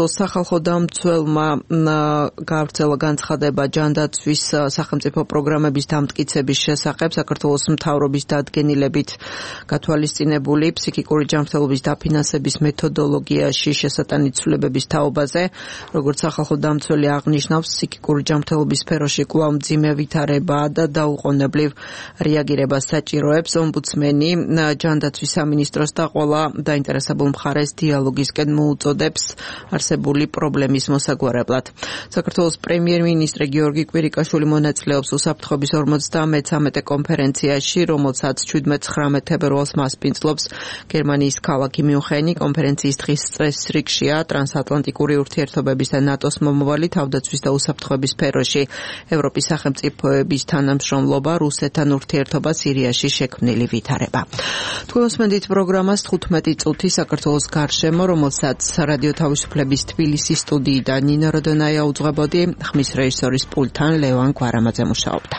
საქართველოს სახალხო დამცველმა გააგრძელა განცხადება ჯანდაცვის სახელმწიფო პროგრამების დამტკიცების შესახებ საქართველოს მთავრობის დადგენილებით გათვალისწინებული ფსიქიკური ჯანმრთელობის დაფინანსების მეთოდოლოგიაში შესატანი ცვლილებების თაობაზე, როგორც სახალხო დამცველი აღნიშნავს, ფსიქიკური ჯანმრთელობის სფეროში კვლავ მძიმე ვითარება და დაუყოვნებლივ რეაგირებას საჭიროებს. ომბუდსმენი ჯანდაცვის სამინისტროს და ყველა დაინტერესებულ მხარეს დიალოგისკენ მოუწოდებს არსებული პრობლემის მოსაგვარებლად. საქართველოს პრემიერ-მინისტრი გიორგი კვირიკაშვილი მონაწილეობს უსაფრთხოების ორმოცდამეცამეტე კონფერენციაში, რომელსაც შვიდმეტ-ცხრამეტ თებერვალს მასპინძლობს გერმანიის ქალაქი მიუნხენი. კონფერენციის დღის წესრიგშია ტრანსატლანტიკური ურთიერთობების და ნატოს მომავალი, თავდაცვის და უსაფრთხოების სფეროში ევროპის სახელმწიფოების თანამშრომლობა, რუსეთთან ურთიერთობა, სირიაში შექმნილი ვითარება. თქვენ მოსმენთ პროგრამას თხუთმეტი წუთი საქართველოს გარშემო, რომელსაც რადიო თავისუფლების თბილისის სტუდიიდან ნინო როდონაია უძღვებოდი, ხმის რეჟისორის პულტთან ლევან გვარამაძე მუშაობდა.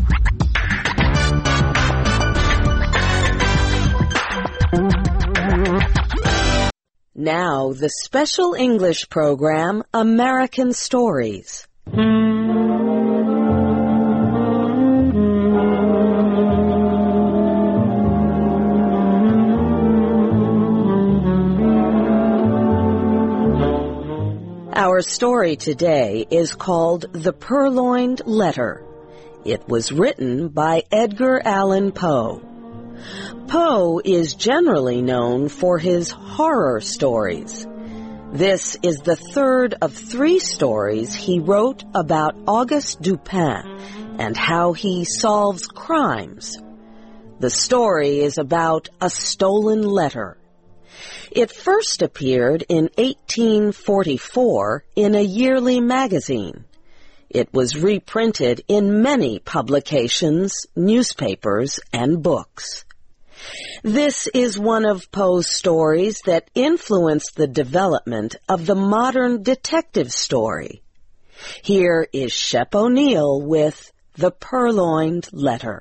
Now the special English program American Stories. Our story today is called The Purloined Letter. It was written by Edgar Allan Poe. Poe is generally known for his horror stories. This is the third of three stories he wrote about Auguste Dupin and how he solves crimes. The story is about a stolen letter. It first appeared in eighteen forty-four in a yearly magazine. It was reprinted in many publications, newspapers, and books. This is one of Poe's stories that influenced the development of the modern detective story. Here is Shep O'Neill with The Purloined Letter.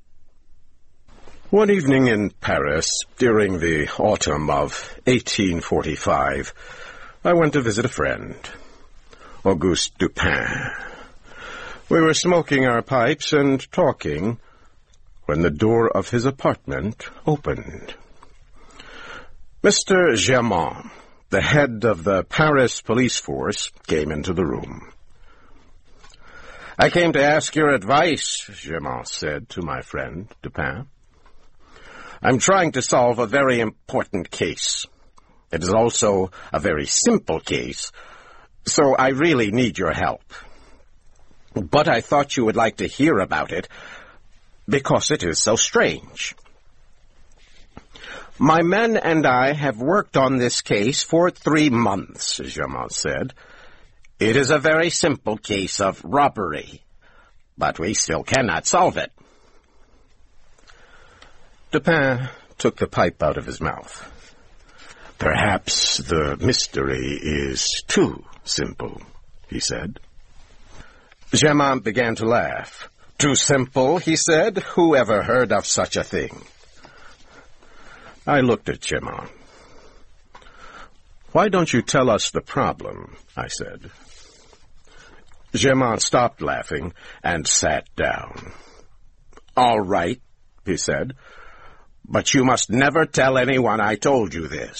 One evening in Paris, during the autumn of eighteen forty-five, I went to visit a friend, Auguste Dupin. We were smoking our pipes and talking when the door of his apartment opened. Mister Germain, the head of the Paris police force, came into the room. "I came to ask your advice," Germain said to my friend Dupin. "I'm trying to solve a very important case. It is also a very simple case, so I really need your help. But I thought you would like to hear about it, because it is so strange. My men and I have worked on this case for three months, Germain said. It is a very simple case of robbery, but we still cannot solve it." Dupin took the pipe out of his mouth. "Perhaps the mystery is too simple," he said. Germain began to laugh. "Too simple," he said. "Who ever heard of such a thing?" I looked at Germain. "Why don't you tell us the problem?" I said. Germain stopped laughing and sat down. "All right," he said, "but you must never tell anyone I told you this.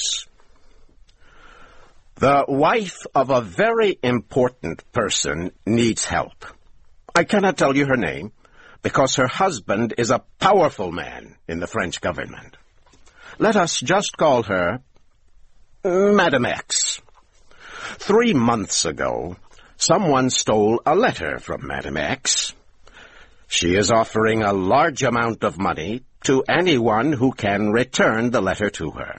The wife of a very important person needs help. I cannot tell you her name, because her husband is a powerful man in the French government. Let us just call her Madame X. Three months ago, someone stole a letter from Madame X. She is offering a large amount of money to anyone who can return the letter to her.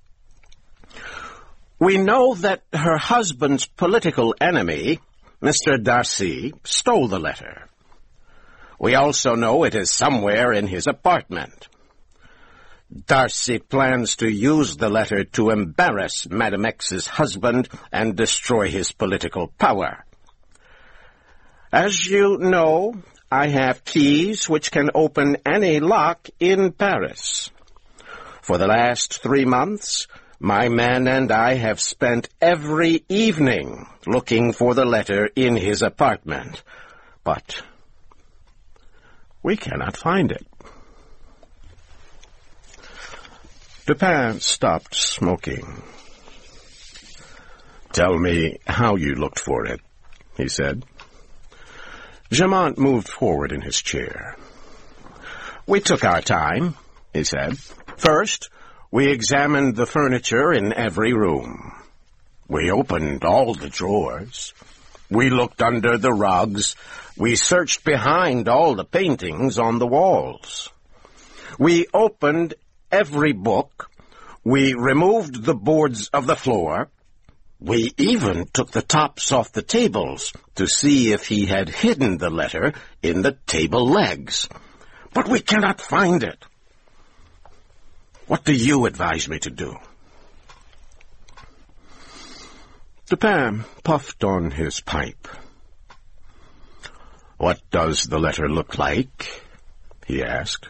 We know that her husband's political enemy, Mister Darcy, stole the letter. We also know it is somewhere in his apartment. Darcy plans to use the letter to embarrass Madame X's husband and destroy his political power. As you know, I have keys which can open any lock in Paris. For the last three months, My man and I have spent every evening looking for the letter in his apartment, but we cannot find it. Dupin stopped smoking. Tell me how you looked for it, he said. Germont moved forward in his chair. We took our time, he said. First, we examined the furniture in every room. We opened all the drawers. We looked under the rugs. We searched behind all the paintings on the walls. We opened every book. We removed the boards of the floor. We even took the tops off the tables to see if he had hidden the letter in the table legs. But we cannot find it. What do you advise me to do? Dupin puffed on his pipe. What does the letter look like? He asked.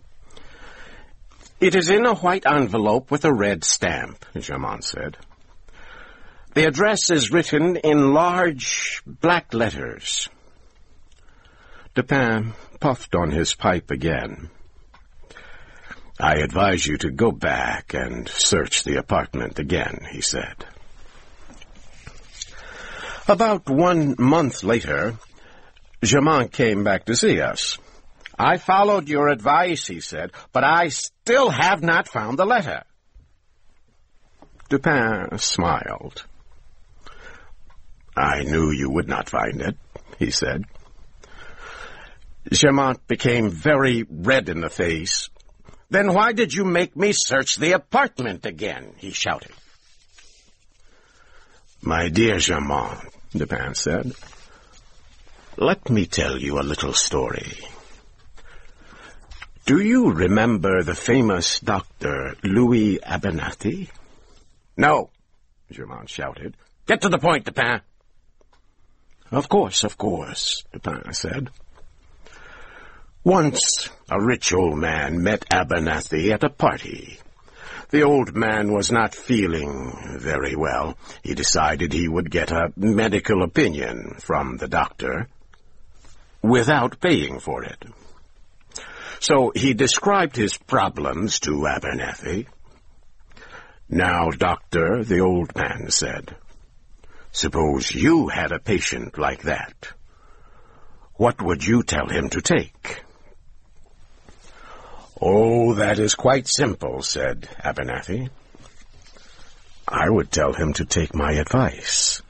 It is in a white envelope with a red stamp, Germont said. The address is written in large black letters. Dupin puffed on his pipe again. I advise you to go back and search the apartment again, he said. About one month later, Germont came back to see us. I followed your advice, he said, but I still have not found the letter. Dupin smiled. I knew you would not find it, he said. Germont became very red in the face. Then why did you make me search the apartment again? He shouted. My dear Germont, Dupin said, let me tell you a little story. Do you remember the famous doctor Louis Abernathy? No, Germont shouted. Get to the point, Dupin. Of course, of course, Dupin said. Once a rich old man met Abernathy at a party. The old man was not feeling very well. He decided he would get a medical opinion from the doctor without paying for it. So he described his problems to Abernathy. Now, doctor, the old man said, suppose you had a patient like that. What would you tell him to take? Oh, that is quite simple, said Abernathy. I would tell him to take my advice.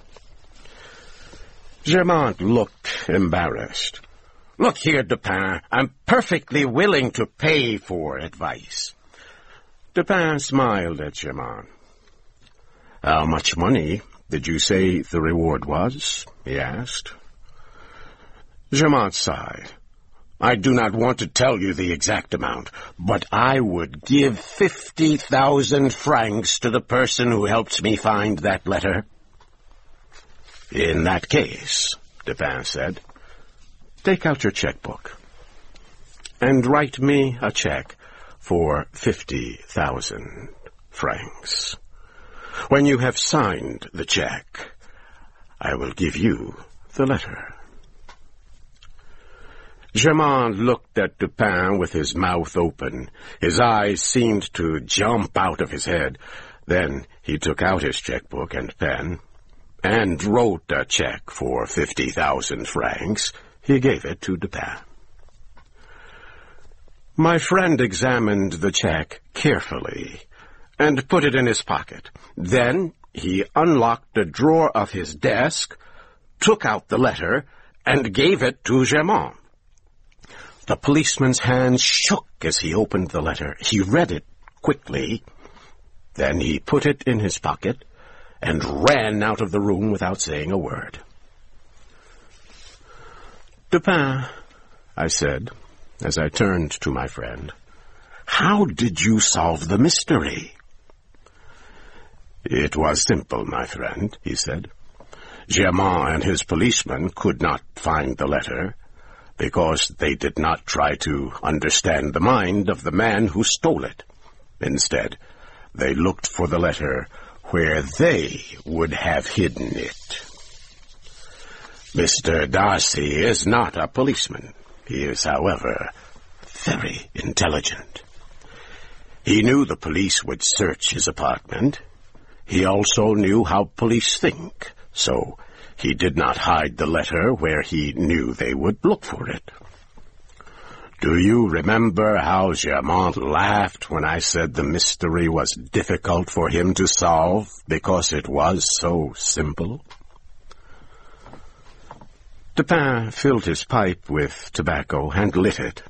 Germont looked embarrassed. Look here, Dupin, I'm perfectly willing to pay for advice. Dupin smiled at Germont. How much money did you say the reward was? He asked. Germont sighed. I do not want to tell you the exact amount, but I would give fifty thousand francs to the person who helps me find that letter. In that case, Dupin said, take out your checkbook and write me a check for fifty thousand francs. When you have signed the check, I will give you the letter. Germont looked at Dupin with his mouth open. His eyes seemed to jump out of his head. Then he took out his checkbook and pen and wrote a check for fifty thousand francs. He gave it to Dupin. My friend examined the check carefully and put it in his pocket. Then he unlocked a drawer of his desk, took out the letter, and gave it to Germont. The policeman's hand shook as he opened the letter. He read it quickly. Then he put it in his pocket and ran out of the room without saying a word. Dupin, I said, as I turned to my friend, how did you solve the mystery? It was simple, my friend, he said. Germont and his policeman could not find the letter, because they did not try to understand the mind of the man who stole it. Instead, they looked for the letter where they would have hidden it. Mister Darcy is not a policeman. He is, however, very intelligent. He knew the police would search his apartment. He also knew how police think, so he did not hide the letter where he knew they would look for it. Do you remember how Germont laughed when I said the mystery was difficult for him to solve because it was so simple? Dupin filled his pipe with tobacco and lit it.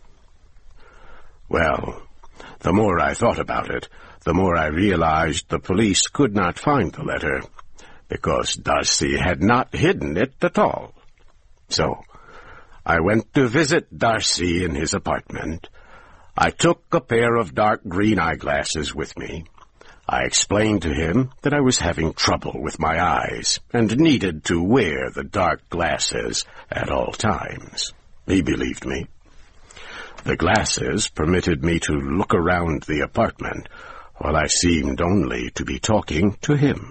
Well, the more I thought about it, the more I realized the police could not find the letter, because Darcy had not hidden it at all. So, I went to visit Darcy in his apartment. I took a pair of dark green eyeglasses with me. I explained to him that I was having trouble with my eyes and needed to wear the dark glasses at all times. He believed me. The glasses permitted me to look around the apartment while I seemed only to be talking to him.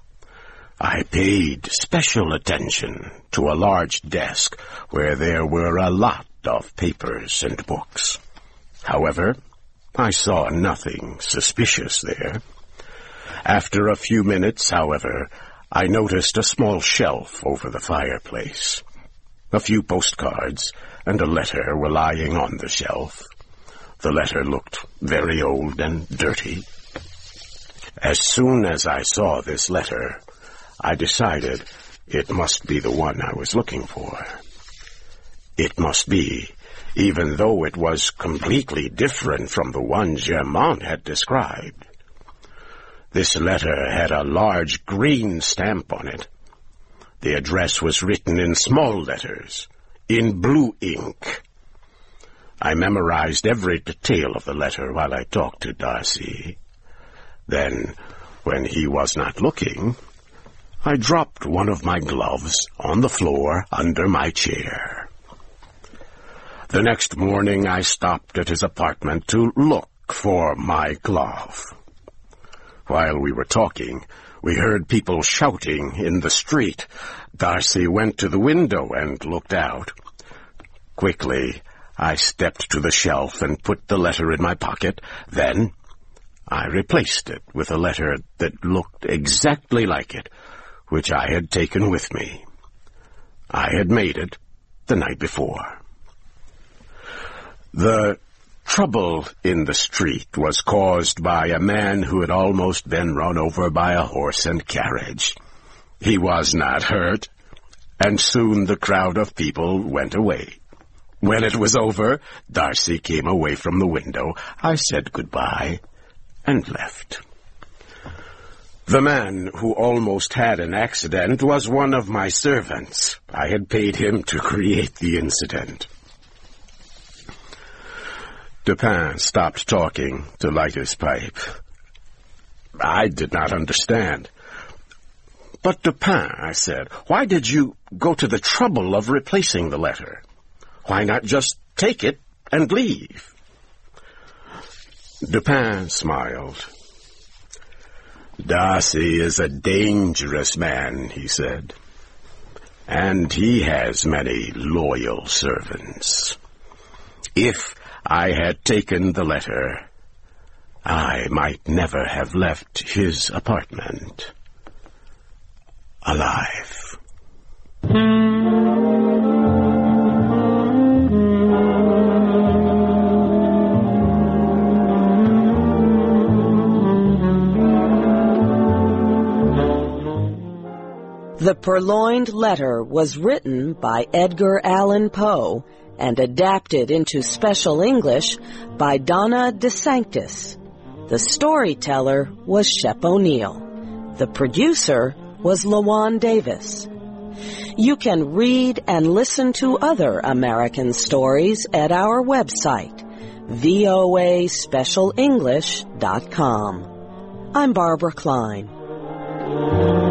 I paid special attention to a large desk where there were a lot of papers and books. However, I saw nothing suspicious there. After a few minutes, however, I noticed a small shelf over the fireplace. A few postcards and a letter were lying on the shelf. The letter looked very old and dirty. As soon as I saw this letter, I decided it must be the one I was looking for. It must be, even though it was completely different from the one Germont had described. This letter had a large green stamp on it. The address was written in small letters, in blue ink. I memorized every detail of the letter while I talked to Darcy. Then, when he was not looking, I dropped one of my gloves on the floor under my chair. The next morning I stopped at his apartment to look for my glove. While we were talking, we heard people shouting in the street. Darcy went to the window and looked out. Quickly, I stepped to the shelf and put the letter in my pocket. Then, I replaced it with a letter that looked exactly like it, which I had taken with me. I had made it the night before. The trouble in the street was caused by a man who had almost been run over by a horse and carriage. He was not hurt, and soon the crowd of people went away. When it was over, Darcy came away from the window. I said goodbye and left. The man who almost had an accident was one of my servants. I had paid him to create the incident. Dupin stopped talking to light his pipe. I did not understand. But Dupin, I said, why did you go to the trouble of replacing the letter? Why not just take it and leave? Dupin smiled. Darcy is a dangerous man, he said, and he has many loyal servants. If I had taken the letter, I might never have left his apartment alive. The Purloined Letter was written by Edgar Allan Poe and adapted into special English by Donna DeSanctis. The storyteller was Shep O'Neill. The producer was LaJuan Davis. You can read and listen to other American stories at our website, V O A special english dot com. I'm Barbara Klein.